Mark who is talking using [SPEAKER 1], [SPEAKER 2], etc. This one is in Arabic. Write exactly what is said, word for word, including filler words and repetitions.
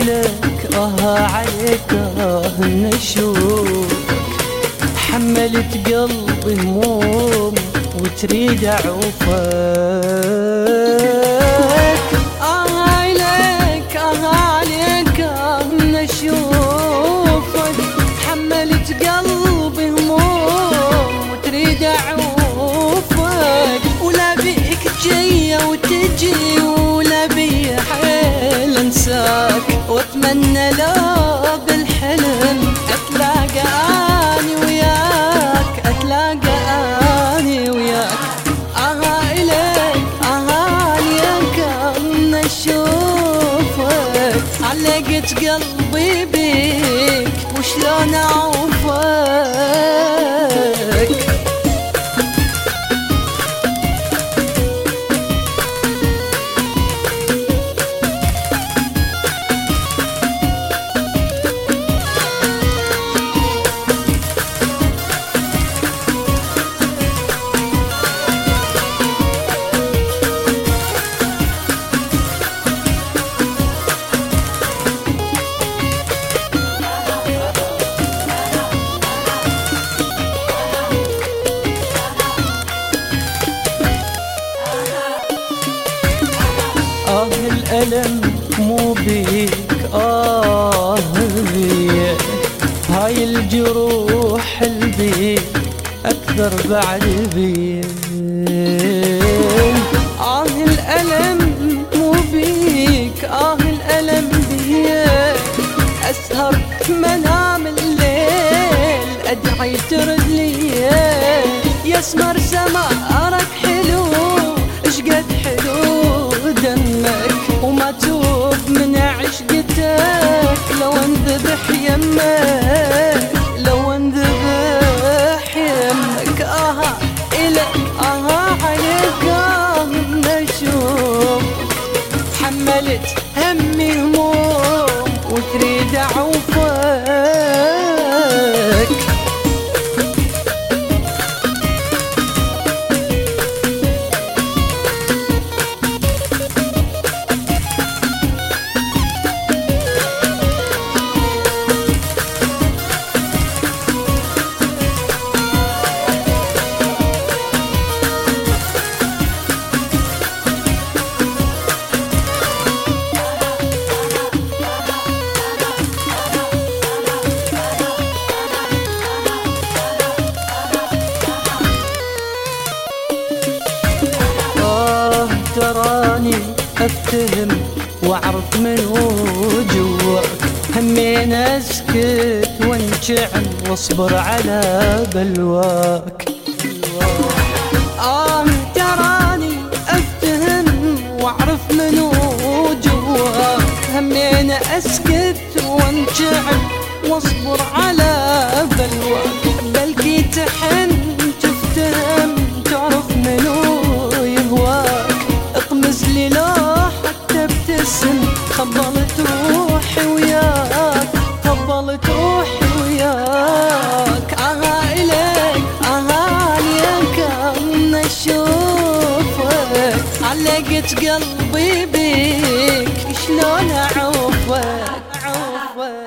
[SPEAKER 1] إلك آه عليك آه نشوفك، حملت قلبي هموم وتريد أعوفك. آه إليك آه عليك آه نشوفك، حملت قلبي هموم وتريد أعوفك. ولا بيك جاية وتجي ولا بي حيل انساك، واتمنى لو بالحلم اتلاقى اني وياك، اتلاقى اني وياك. اها اليك اها عليك نشوفك، علقت قلبي بيك وشلون اعوفك. آه الألم مو بيك آه بيك، هاي الجروح البيك أكثر بعد بيك. آه الألم مو بيك آه الألم بيك، أسهر منام الليل أدعي ترد لي يسمر سمارك حلو اشقد حلو دمك، وما توب من عشقتك لو انذبح يمك، لو انذبح يمك. آها إلك آها عليك آه نشوف، حملت همي هموم وتريد أعوفك. تراني افتهم واعرف منو جواك، همين اسكت وانشعل واصبر على بلواك. آه تراني افتهم واعرف منو جواك، همين اسكت وانشعل واصبر على بلواك. بلكي تحن تفتهم تعرف منو يهواك، اطمز لي لو حتى ابتسم، خبلت روحي وياك خبلت روحي وياك. آها إليك آها عليك نشوفك، علقت قلبي بيك شلون أعوفك.